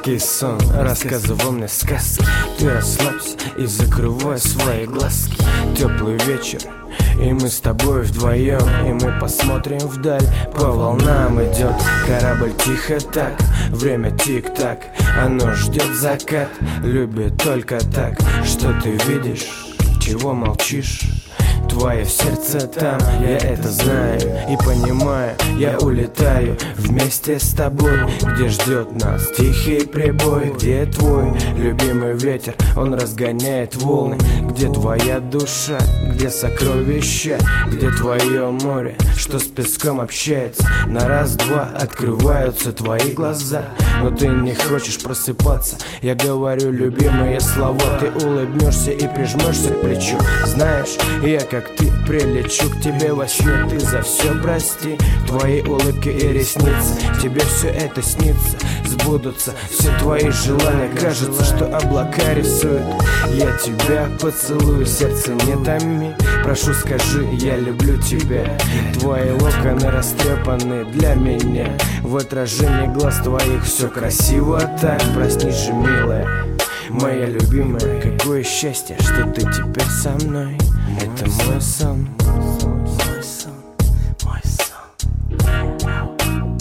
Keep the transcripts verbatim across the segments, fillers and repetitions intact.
Сладкий сон рассказывал мне сказки. Ты расслабься и закрывай свои глазки. Теплый вечер, и мы с тобой вдвоем, и мы посмотрим вдаль. По волнам идет корабль тихо так. Время тик-так, оно ждет закат. Любит только так, что ты видишь, чего молчишь. Твое сердце там, я это знаю и понимаю. Я улетаю вместе с тобой, где ждет нас тихий прибой. Где твой любимый ветер, он разгоняет волны. Где твоя душа, где сокровища, где твое море, что с песком общается. На раз-два открываются твои глаза, но ты не хочешь просыпаться. Я говорю любимые слова, ты улыбнешься и прижмешься к плечу. Знаешь, я как ты прилечу к тебе во сне. Ты за все прости, твои улыбки и ресницы. Тебе все это снится, сбудутся все твои желания. Кажется, что облака рисуют. Я тебя поцелую, сердце не томи. Прошу, скажи, я люблю тебя. Твои локоны растрепаны для меня. В отражении глаз твоих все красиво так. Проснись же, милая, моя любимая. Какое счастье, что ты теперь со мной. Это мой сон. Мой сон, мой сон.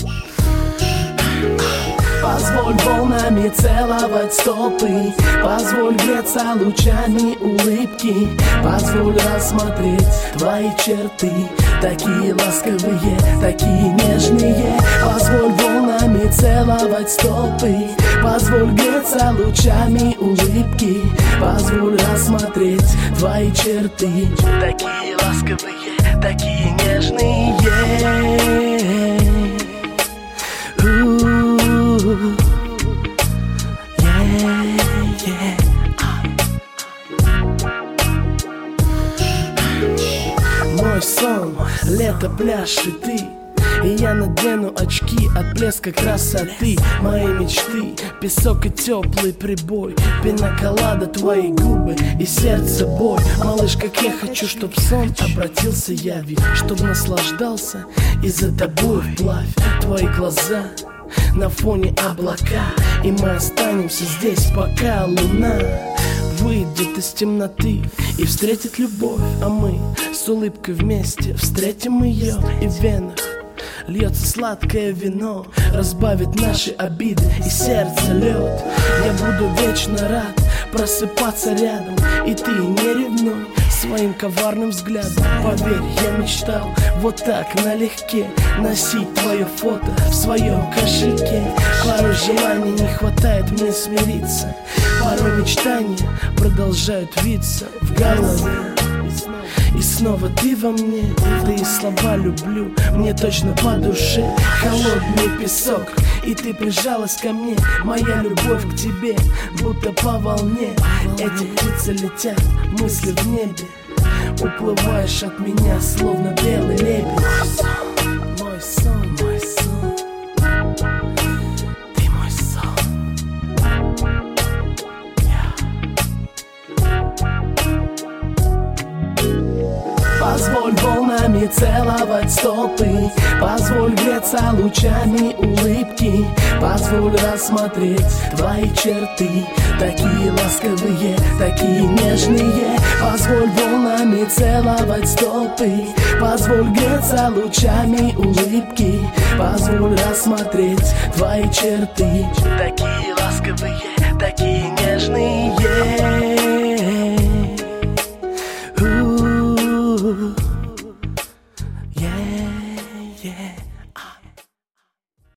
Позволь волнами целовать стопы, позволь греться лучами улыбки, позволь рассмотреть твои черты, такие ласковые, такие нежные. Позволь волнами целовать стопы, позволь греться лучами улыбки, позволь рассмотреть твои черты, такие ласковые, такие нежные. Ooh, yeah, yeah. Мой сон, лето, пляж и ты. И я надену очки от блеска красоты. Мои мечты, песок и теплый прибой, пинаколада, твои губы и сердце бой. Малыш, как я хочу, чтоб сон обратился явью, чтоб наслаждался и за тобой вплавь. Твои глаза на фоне облака, и мы останемся здесь, пока луна выйдет из темноты и встретит любовь. А мы с улыбкой вместе встретим ее, и в венах льется сладкое вино, разбавит наши обиды и сердце лед. Я буду вечно рад просыпаться рядом, и ты не ревнуй своим коварным взглядом. Поверь, я мечтал вот так налегке носить твое фото в своем кошельке. Порой желаний не хватает мне смириться, порой мечтания продолжают виться в голове. И снова ты во мне, да и слова люблю мне точно по душе. Холодный песок, и ты прижалась ко мне. Моя любовь к тебе, будто по волне. Эти птицы летят, мысли в небе. Уплываешь от меня, словно белый лебедь. Мой сон, мой сон, ты мой сон. Позволь волнами целовать стопы, позволь греться лучами улыбки, позволь рассмотреть твои черты, такие ласковые, такие нежные. Позволь волнами целовать стопы, позволь греться лучами улыбки, позволь рассмотреть твои черты, такие ласковые, такие